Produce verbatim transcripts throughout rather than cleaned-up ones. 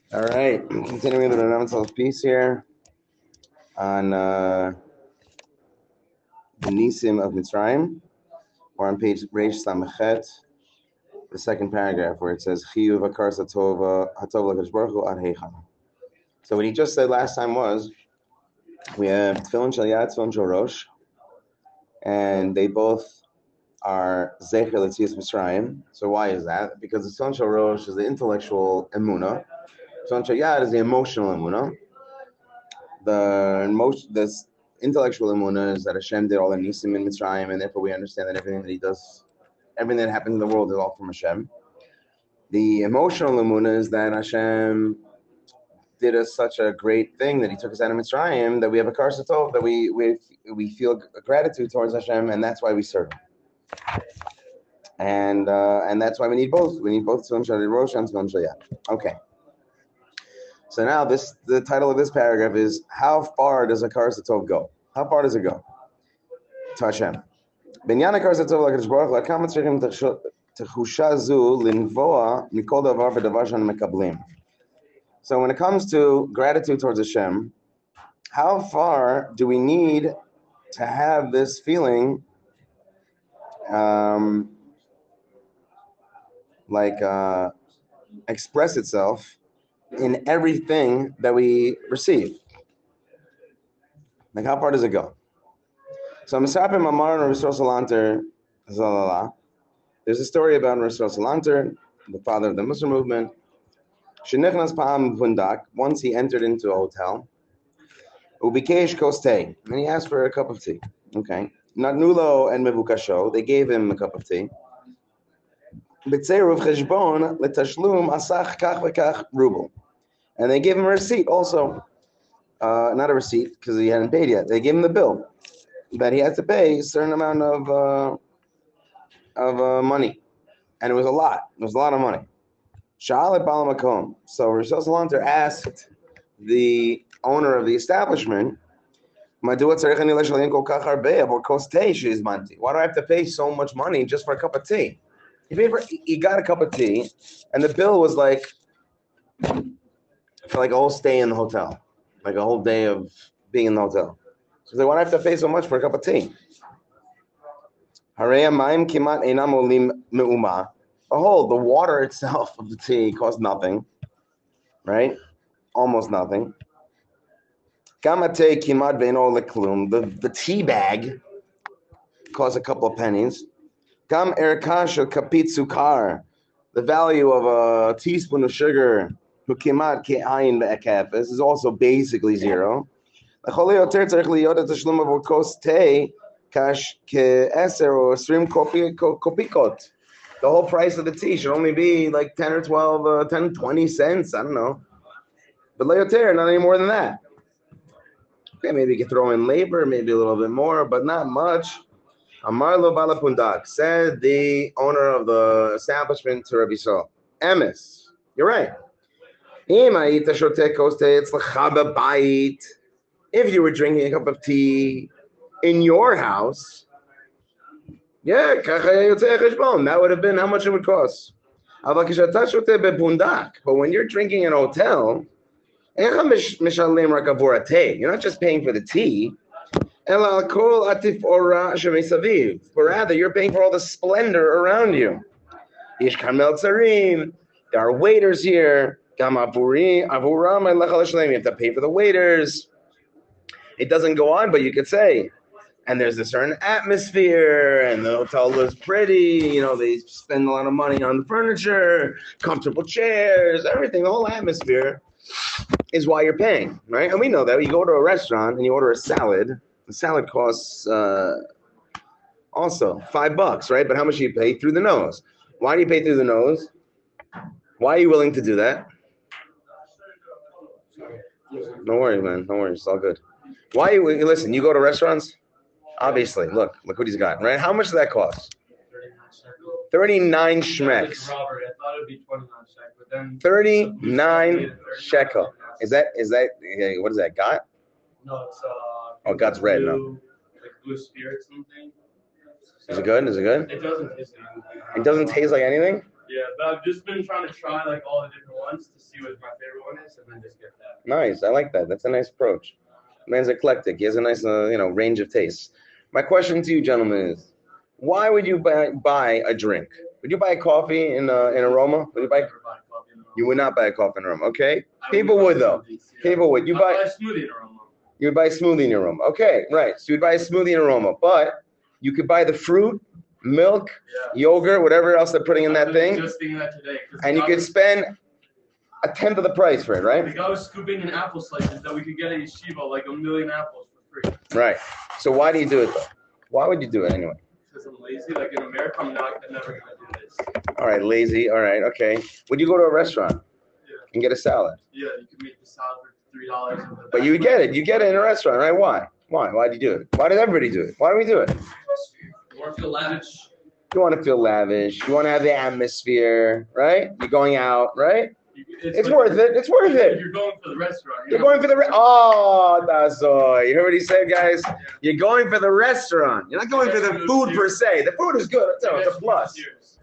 All right, continuing the Renounced of Peace here on uh, the Nisim of Mitzrayim. We're on page Reish Samachet, the second paragraph where it says Chiyuv Akar Satova Hatov Lakadosh Baruch Hu Ad Heicham. So what he just said last time was we have Tefillin Shel Yad, Tefillin Shel Rosh, and they both are Zecher L'Tzias Mitzrayim. So why is that? Because the Tefillin Shel Rosh is the intellectual emunah. Tefillin Shel Yad is the emotional emunah. The most this intellectual emunah is that Hashem did all the nisim in Mitzrayim, and therefore we understand that everything that He does, everything that happens in the world is all from Hashem. The emotional emunah is that Hashem did us such a great thing that He took us out of Mitzrayim that we have a kar satov, that we we we feel gratitude towards Hashem, and that's why we serve Him. And uh, and that's why we need both. We need both Tefillin Shel Rosh and Tefillin Shel Yad. Okay. So now this the title of this paragraph is How far does a kar satov go? How far does it go? To Hashem. Binyan kar satov lakadosh baruch hu lakam tzrichim techusha zu linvoa mikol davar v'davar shan mekablim. So when it comes to gratitude towards Hashem, how far do we need to have this feeling um, like uh, express itself in everything that we receive? Like, how far does it go? So, Misrapim Amar and Rav Salanter, there's a story about Rav Salanter, the father of the Muslim movement. Shenichnas Pa'am Pundak, once he entered into a hotel, Ubikesh Kostei, and he asked for a cup of tea. Okay. Natnulo and Mevukasho, they gave him a cup of tea. B'tzeiruv Cheshbon L'tashlum Asach Kach V'Kach Ruble. And they gave him a receipt also. Uh, not a receipt, because he hadn't paid yet. They gave him the bill that he had to pay a certain amount of uh, of uh, money. And it was a lot. It was a lot of money. Sha'alet Ba'al Makom. So Rosh Salanter asked the owner of the establishment, why do I have to pay so much money just for a cup of tea? He paid for, he got a cup of tea, and the bill was like for like a whole stay in the hotel, like a whole day of being in the hotel. So they, why do I have to pay so much for a cup of tea? Behold, the water itself of the tea costs nothing, right? Almost nothing. The, the tea bag costs a couple of pennies. The value of a teaspoon of sugar is also basically zero. The whole price of the tea should only be like ten or twelve, uh, ten, twenty cents. I don't know. But leyoter, not any more than that. Okay, maybe you can throw in labor, maybe a little bit more, but not much. Amar lo bala pundak, said the owner of the establishment to Rabbi Yisrael, Emes, you're right. If you were drinking a cup of tea in your house, yeah, that would have been how much it would cost. But when you're drinking in a hotel, you're not just paying for the tea, but rather you're paying for all the splendor around you. There are waiters here. You have to pay for the waiters. It doesn't go on, but you could say, and there's a certain atmosphere, and the hotel looks pretty, you know, they spend a lot of money on the furniture, comfortable chairs, everything, the whole atmosphere is why you're paying, right? And we know that. You go to a restaurant and you order a salad, the salad costs uh, also five bucks, right? But how much do you pay? Through the nose. Why do you pay through the nose? Why are you willing to do that? Don't worry, man. Don't worry. It's all good. Why you listen? You go to restaurants. Obviously, look, look what he's got, right? How much does that cost? Thirty-nine schmecks. Robert, I thought it would be twenty-nine shekel, but then Thirty-nine shekel. Is that is that what is that? Got? No, it's uh. Oh, God's red, no. Like blue spirit something. Is it good? Is it good? It doesn't taste like anything. It doesn't taste like anything? Yeah, but I've just been trying to try like all the different ones to see what my favorite bonus and then just get that. Nice. I like that. That's a nice approach. Man's eclectic. He has a nice, uh, you know, range of tastes. My question to you, gentlemen, is why would you buy, buy a drink? Would you buy a coffee in uh, in Aroma? Would you buy? Never buy coffee in a room. You would not buy a coffee in Aroma. Okay. I People buy would though. smoothies, yeah. People would. You I'll buy. buy a smoothie in a room. You would buy a smoothie in Aroma. Okay. Right. So you'd buy a smoothie in Aroma, but you could buy the fruit, milk, Yeah. yogurt, whatever else they're putting in I that was thing, Just thinking that today. 'cause and you I could was- spend a tenth of the price for it, The right? guy was scooping in apple slices that we could get at Yeshiva like a million apples for free. Right. So why do you do it though? Why would you do it anyway? Because I'm lazy. Like in America, I'm not. I'm never gonna do this. All right, lazy. All right, okay. Would you go to a restaurant Yeah. and get a salad? Yeah, you can make the salad for three dollars. But you would get it. You get it in a restaurant, right? Why? Why? Why do you do it? Why does everybody do it? Why do we do it? You want to feel lavish. You want to feel lavish. You want to have the atmosphere, right? You're going out, right? You- It's like- worth it. It's worth it. You're going for the restaurant. You're going for the re- oh, that's all. You heard what he said, guys? You're going for the restaurant. You're not going for the food per se. The food is good. It's a, it's a plus.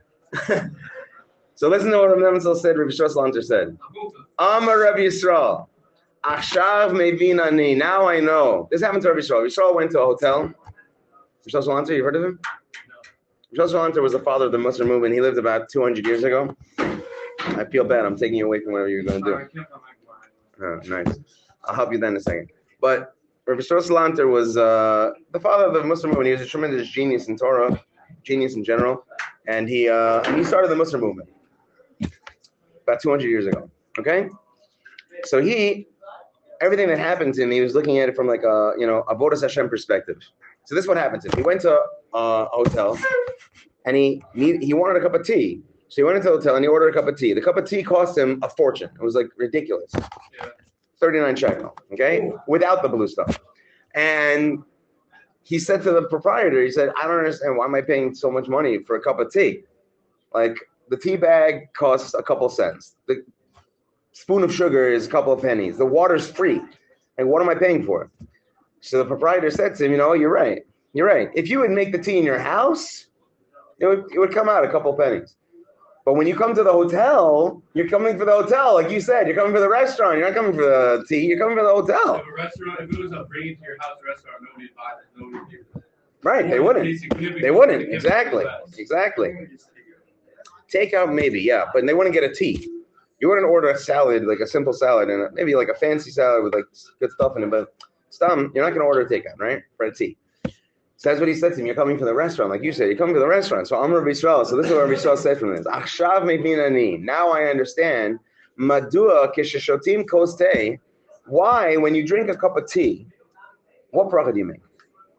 So listen to what Rav Nemenzel said. Rabbi Yisrael Salanter said, Amar Rabbi Yisrael, Achshav mevin ani. Now I know. This happened to Rabbi Yisrael. Rabbi Yisrael went to a hotel. Rabbi Yisrael Salanter, you heard of him? Rabbi Yisrael Salanter was the father of the Muslim movement. He lived about two hundred years ago. I feel bad. I'm taking you away from whatever you're going to do. Oh, nice. I'll help you then in a second. But Rabbi Yisrael Salanter was uh, the father of the Muslim movement. He was a tremendous genius in Torah, genius in general, and he uh, and he started the Muslim movement about two hundred years ago. Okay, so he everything that happened to him, he was looking at it from like a you know avodas Hashem perspective. So this is what happened to him. He went to uh, a hotel, and he need, he wanted a cup of tea. So he went into the hotel and he ordered a cup of tea. The cup of tea cost him a fortune. It was like ridiculous. Yeah. thirty-nine shekel, okay? Without the blue stuff. And he said to the proprietor, he said, I don't understand. Why am I paying so much money for a cup of tea? Like, the tea bag costs a couple cents. The spoon of sugar is a couple of pennies. The water's free. And what am I paying for? So the proprietor said to him, you know, you're right. You're right. If you would make the tea in your house, it would, it would come out a couple pennies. But when you come to the hotel, you're coming for the hotel, like you said. You're coming for the restaurant. You're not coming for the tea. You're coming for the hotel. If a restaurant, if it was a bring it to your house restaurant, nobody'd buy it. Nobody would do it. Right? They wouldn't. They wouldn't. Exactly. Exactly. Takeout, maybe, yeah, but they wouldn't get a tea. You wouldn't order a salad, like a simple salad, and maybe like a fancy salad with like good stuff in it. But stum, you're not going to order a takeout, right? For a tea. So that's what he said to him. You're coming for the restaurant, like you said. You're coming for the restaurant. So I'm Rabbi Yisrael. So this is what Rabbi Yisrael said from this. Achshav mevin ani. Now I understand. Madua kisheshotim kos teh. Why, when you drink a cup of tea, what bracha do you make?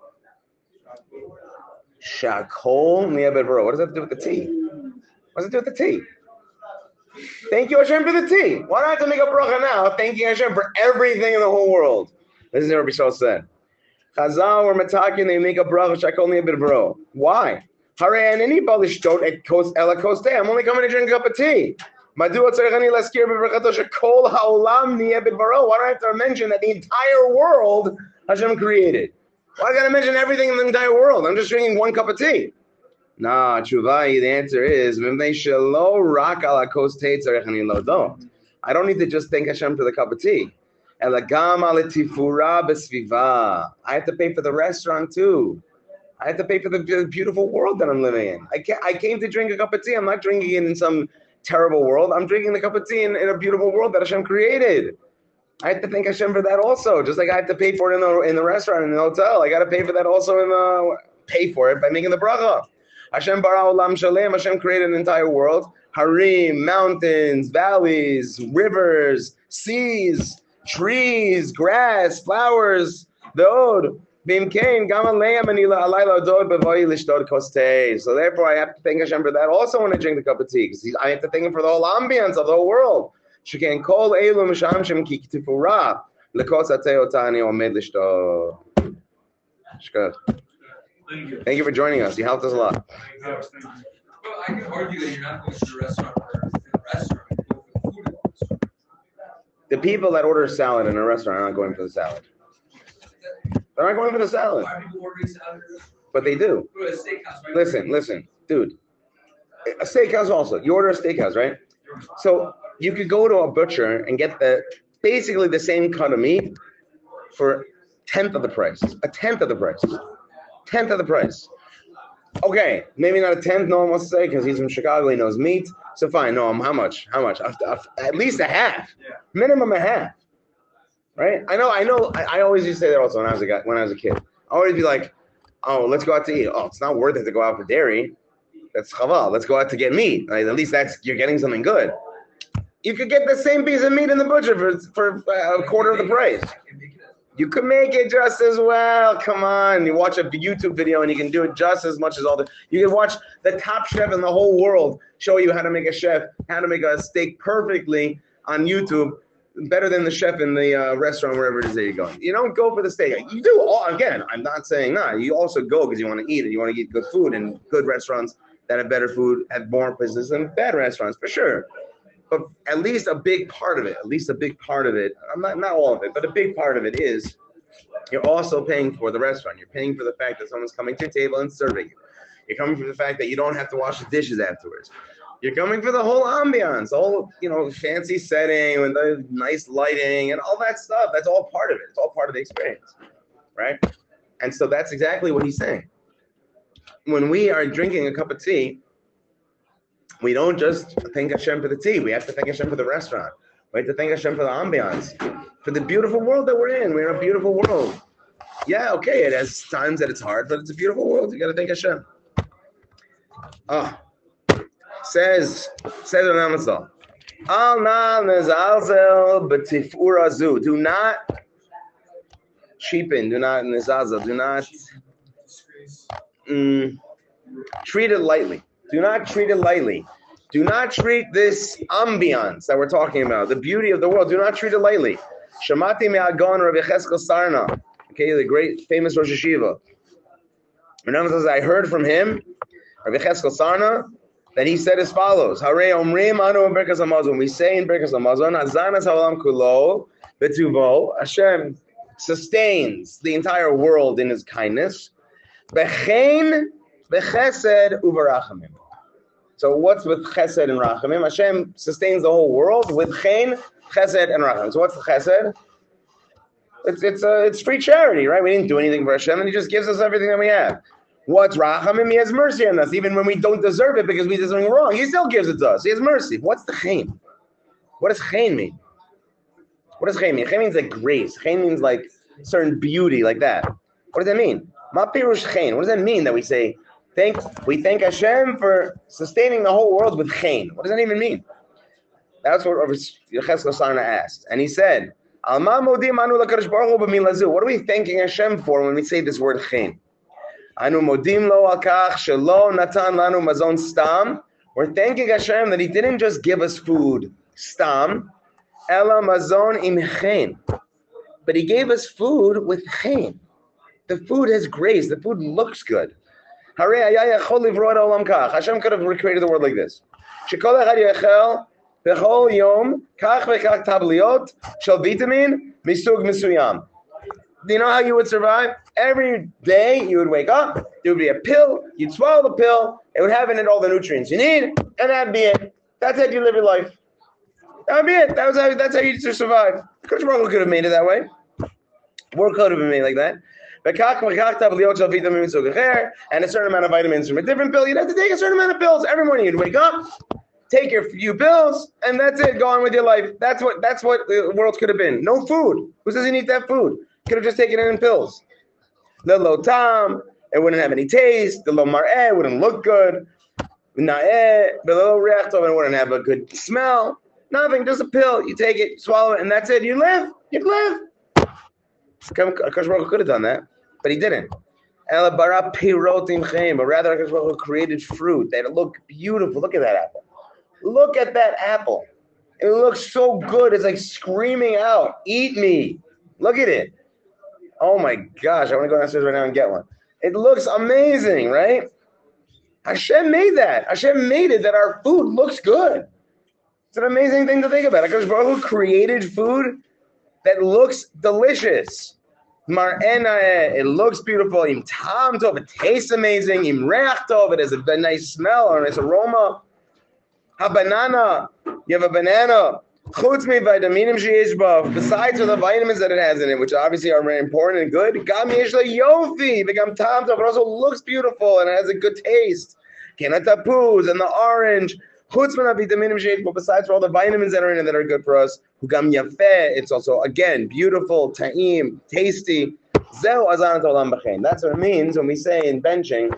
Shakol niyabed baro. What does that have to do with the tea? What does it do with the tea? Thank you, Hashem, for the tea. Why do I have to make a bracha now? Thanking Hashem for everything in the whole world. This is what Rabbi Yisrael said. Chazal or Matakin, they make a bracha shakol niyabed baro. Why? Hare anini balishtot et kos ela kos teh. I'm only coming to drink a cup of tea. Madua tzarechani laskir bebrachato shekol haolam niyabed baro. Why do I have to mention that the entire world Hashem created? Why do I got to mention everything in the entire world? I'm just drinking one cup of tea. Nah, Chuvai, the answer is, I don't need to just thank Hashem for the cup of tea. I have to pay for the restaurant too. I have to pay for the beautiful world that I'm living in. I, I came to drink a cup of tea. I'm not drinking it in some terrible world. I'm drinking the cup of tea in, in a beautiful world that Hashem created. I have to thank Hashem for that also. Just like I have to pay for it in the in the restaurant, in the hotel. I got to pay for that also in the pay for it by making the bracha. Hashem bara olam shalem. Hashem created an entire world. Harim, mountains, valleys, rivers, seas, trees, grass, flowers. The od. So therefore, I have to thank Hashem for that also when I drink the cup of tea. Because I have to thank Him for the whole ambience of the whole world. Sheken kol elu misham shem ki k'tifura lekos atei otani omed lishto. Shkad. Thank you. Thank you for joining us. You helped us a lot. Thank you. Well, I can argue that you're not going to the restaurant for the restaurant, you're going for the food at the restaurant. The people that order salad in a restaurant are not going for the salad. They're not going for the salad, Why are people ordering salad at a restaurant? but they do. Go to a steakhouse, right? Listen, listen, dude. A steakhouse also. You order a steakhouse, right? So you could go to a butcher and get the basically the same cut of meat for tenth of the price. A tenth of the price. Tenth of the price. Okay, maybe not a tenth, no one wants to say, because he's from Chicago, he knows meat. So fine, no, how much? How much? At least a half. Yeah. Minimum a half. Right? I know, I know, I, I always used to say that also when I was a guy, when I was a kid. I always be like, oh, let's go out to eat. Oh, it's not worth it to go out for dairy. That's chaval. Let's go out to get meat. Like, at least that's, you're getting something good. You could get the same piece of meat in the butcher for, for uh, a quarter of the price. You could make it just as well. Come on. You watch a YouTube video and you can do it just as much as all the, you can watch the top chef in the whole world show you how to make a chef, how to make a steak perfectly on YouTube, better than the chef in the uh, restaurant, wherever it is that you're going. You don't go for the steak. You do all, again, I'm not saying not. You also go because you want to eat and you want to eat good food, and good restaurants that have better food have more business than bad restaurants, for sure. But at least a big part of it, at least a big part of it, I'm not, not all of it, but a big part of it is you're also paying for the restaurant. You're paying for the fact that someone's coming to your table and serving you. You're coming for the fact that you don't have to wash the dishes afterwards. You're coming for the whole ambiance, the whole, you know, fancy setting and the nice lighting and all that stuff. That's all part of it. It's all part of the experience, right? And so that's exactly what he's saying. When we are drinking a cup of tea, we don't just thank Hashem for the tea. We have to thank Hashem for the restaurant. We have to thank Hashem for the ambiance, for the beautiful world that we're in. We're in a beautiful world. Yeah, okay, it has times that it's hard, but it's a beautiful world. You got to thank Hashem. Ah, says says Ramazel. Al na nizalzel b'tifura zu. Do not cheapen. Do not nizalzel. Do not mm, treat it lightly. Do not treat it lightly. Do not treat this ambiance that we're talking about, the beauty of the world. Do not treat it lightly. Shamati me'agon Rabbi Cheskel Sarna, okay, the great famous Rosh Hashiva. I heard from him, Rabbi Cheskel Sarna, that he said as follows: Harei omrim anu in Birkas Hamazon. We say in Birkas Hamazon, Hazanas haolam kulo betuvo. Hashem sustains the entire world in His kindness. Bechein bechesed uvarachamim. So what's with chesed and rachamim? Hashem sustains the whole world with chen, chesed, and rachamim. So what's the chesed? It's it's uh, it's free charity, right? We didn't do anything for Hashem, and He just gives us everything that we have. What's rachamim? He has mercy on us, even when we don't deserve it because we did something wrong. He still gives it to us. He has mercy. What's the chen? What does chen mean? What does chen mean? Chen means like grace. Chen means like certain beauty, like that. What does that mean? Ma pirush chen. What does that mean that we say? Thank, we thank Hashem for sustaining the whole world with chen. What does that even mean? That's what Cheskel Sarna asked. And he said, what are we thanking Hashem for when we say this word chen? We're thanking Hashem that He didn't just give us food, stam, ela mazon im chen, but He gave us food with chen. The food has grace. The food looks good. Hashem could have recreated the world like this. Do you know how you would survive? Every day you would wake up, there would be a pill, you'd swallow the pill, it would have in it all the nutrients you need, and that'd be it. That's how you live your life. That would be it. That was how, that's how you survive. Coach Baruch could have made it that way. World could have been made like that. And a certain amount of vitamins from a different pill. You'd have to take a certain amount of pills. Every morning you'd wake up, take your few pills, and that's it. Go on with your life. That's what that's what the world could have been. No food. Who says you need that food? Could have just taken it in pills. The low tam, it wouldn't have any taste. The low mar'eh, wouldn't look good. Na'eh, the low reach, it wouldn't have a good smell. Nothing, just a pill. You take it, swallow it, and that's it. You live. You live. Akash Baruch could have done that, but He didn't. Ela bara pirotim chaim, but rather Akash Baruch created fruit that looked beautiful. Look at that apple. Look at that apple. It looks so good. It's like screaming out, "Eat me!" Look at it. Oh my gosh! I want to go downstairs right now and get one. It looks amazing, right? Hashem made that. Hashem made it that our food looks good. It's an amazing thing to think about. Akash Baruch created food that looks delicious. Mar'ena, it looks beautiful. Im tam tov, it tastes amazing. Im reach tov, it has a nice smell or a nice aroma. A banana. You have a banana. Chutz mi vitaminim sheyesh bo. Besides the vitamins that it has in it, which obviously are very important and good, gam yesh la yofi, v'gam tam tov. It also looks beautiful and has a good taste. Kena tapuz and the orange. Chutz min vitaminim sheyesh bo. Besides for all the vitamins that are in it that are good for us, gam yafeh. It's also again beautiful, ta'im, tasty. Zeu azanat olam b'chein. That's what it means when we say in benching.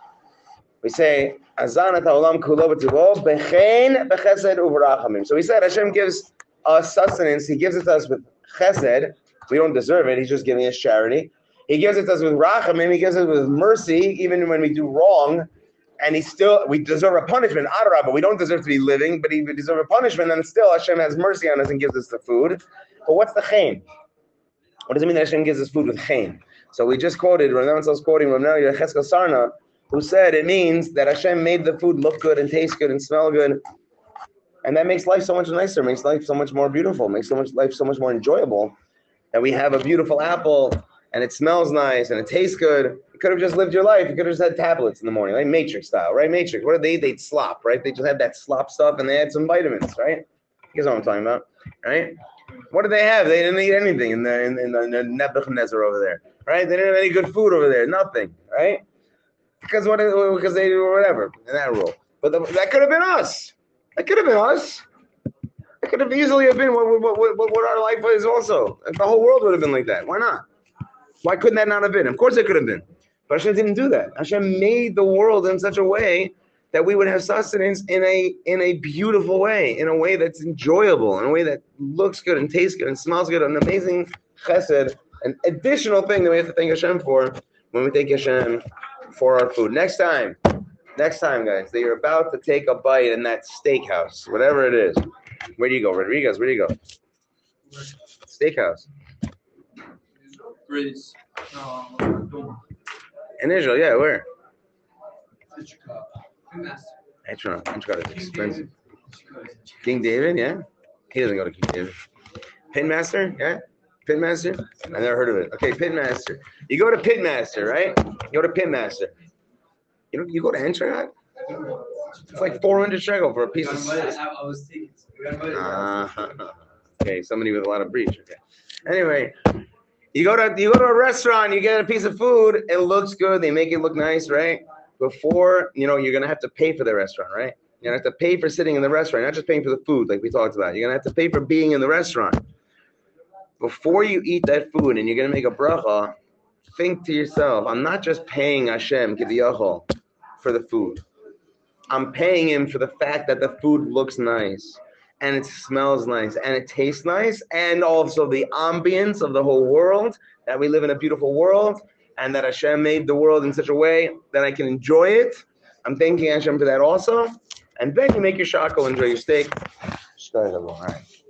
We say azanat olam kulo b'tuvo b'chein b'chesed u'v'rachamim. So we said Hashem gives us sustenance. He gives it to us with chesed. We don't deserve it. He's just giving us charity. He gives it to us with rachamim. He gives it with mercy, even when we do wrong. And he still, we deserve a punishment. Adarabah, but we don't deserve to be living. But we deserve a punishment, and still Hashem has mercy on us and gives us the food. But what's the chein? What does it mean that Hashem gives us food with chein? So we just quoted, Rav Nosson was quoting Rav Nosson Cheskel Sarna, who said it means that Hashem made the food look good and taste good and smell good, and that makes life so much nicer, makes life so much more beautiful, makes so much life so much more enjoyable. That we have a beautiful apple, and it smells nice, and it tastes good. You could have just lived your life. You could have just had tablets in the morning, like Matrix style, right? Matrix. What did they eat? They'd slop, right? They just had that slop stuff, and they had some vitamins, right? You guys know what I'm talking about, right? What did they have? They didn't eat anything in the in, in the, in the Nebuchadnezzar over there, right? They didn't have any good food over there, nothing, right? Because what? Because they do whatever in that rule. But the, that could have been us. That could have been us. It could have easily have been what, what, what, what our life is also. If the whole world would have been like that. Why not? Why couldn't that not have been? Of course it could have been. But Hashem didn't do that. Hashem made the world in such a way that we would have sustenance in a in a beautiful way, in a way that's enjoyable, in a way that looks good and tastes good and smells good, an amazing chesed, an additional thing that we have to thank Hashem for when we thank Hashem for our food. Next time, next time, guys, that you're about to take a bite in that steakhouse, whatever it is. Where do you go, Rodriguez? Where do you go? Steakhouse. Greece. No, In Israel, yeah, where? Master. Etron. Etron is expensive. King David, yeah? He doesn't go to King David. Pitmaster, yeah? Pitmaster? I never heard of it. Okay, Pitmaster. You go to Pitmaster, right? You go to Pitmaster. You know, you go to Entron? It's like four hundred shekel for a piece of... I, I was thinking. Uh, okay, somebody with a lot of breach. Okay. Anyway, you go to you go to a restaurant, you get a piece of food, it looks good, they make it look nice, right? Before, you know, you're gonna have to pay for the restaurant, right? You're gonna have to pay for sitting in the restaurant, not just paying for the food like we talked about. You're gonna have to pay for being in the restaurant. Before you eat that food and you're gonna make a bracha, think to yourself, I'm not just paying Hashem kiviyachol for the food. I'm paying him for the fact that the food looks nice and it smells nice and it tastes nice, and also the ambience of the whole world, that we live in a beautiful world and that Hashem made the world in such a way that I can enjoy it. I'm thanking Hashem for that also. And then you make your shako, enjoy your steak. All right.